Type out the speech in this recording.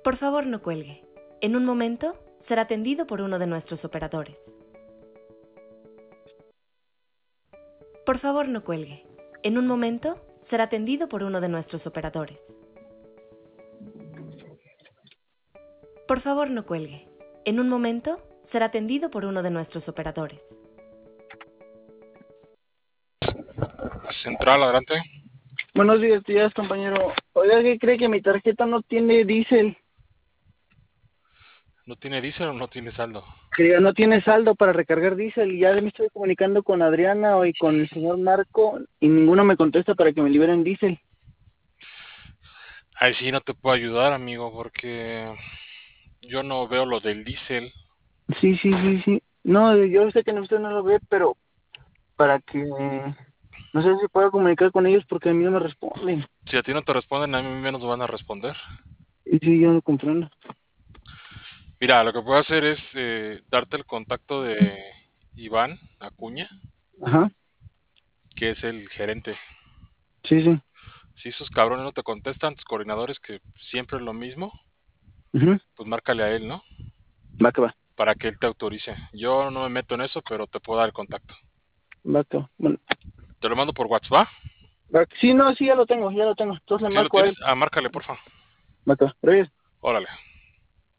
Por favor, no cuelgue. En un momento será atendido por uno de nuestros operadores. Por favor, no cuelgue. En un momento será atendido por uno de nuestros operadores. Por favor, no cuelgue. En un momento será atendido por uno de nuestros operadores. Central, adelante. Buenos días, compañero. Oiga, ¿qué cree que mi tarjeta no tiene diésel? ¿No tiene diésel o no tiene saldo? Que no tiene saldo para recargar diésel y ya me estoy comunicando con Adriana y con el señor Marco y ninguno me contesta para que me liberen diésel. Ahí sí no te puedo ayudar, amigo, porque yo no veo lo del diésel. Sí. No, yo sé que usted no lo ve, pero para que... No sé si puedo comunicar con ellos porque a mí no me responden. Si a ti no te responden, a mí menos van a responder. Y sí, yo no comprendo. Mira, lo que puedo hacer es darte el contacto de Iván Acuña, Ajá, que es el gerente. sí. Si esos cabrones no te contestan, tus coordinadores, que siempre es lo mismo, Ujú. pues márcale a él, ¿no? Va que va, Para que él te autorice. Yo no me meto en eso, pero te puedo dar el contacto. va que va. Bueno, Te lo mando por WhatsApp, ¿va? sí, no, sí, ya lo tengo. Entonces le ¿Sí lo marco a él. tienes? Ah, márcale, porfa. Va que va. Gracias. Órale.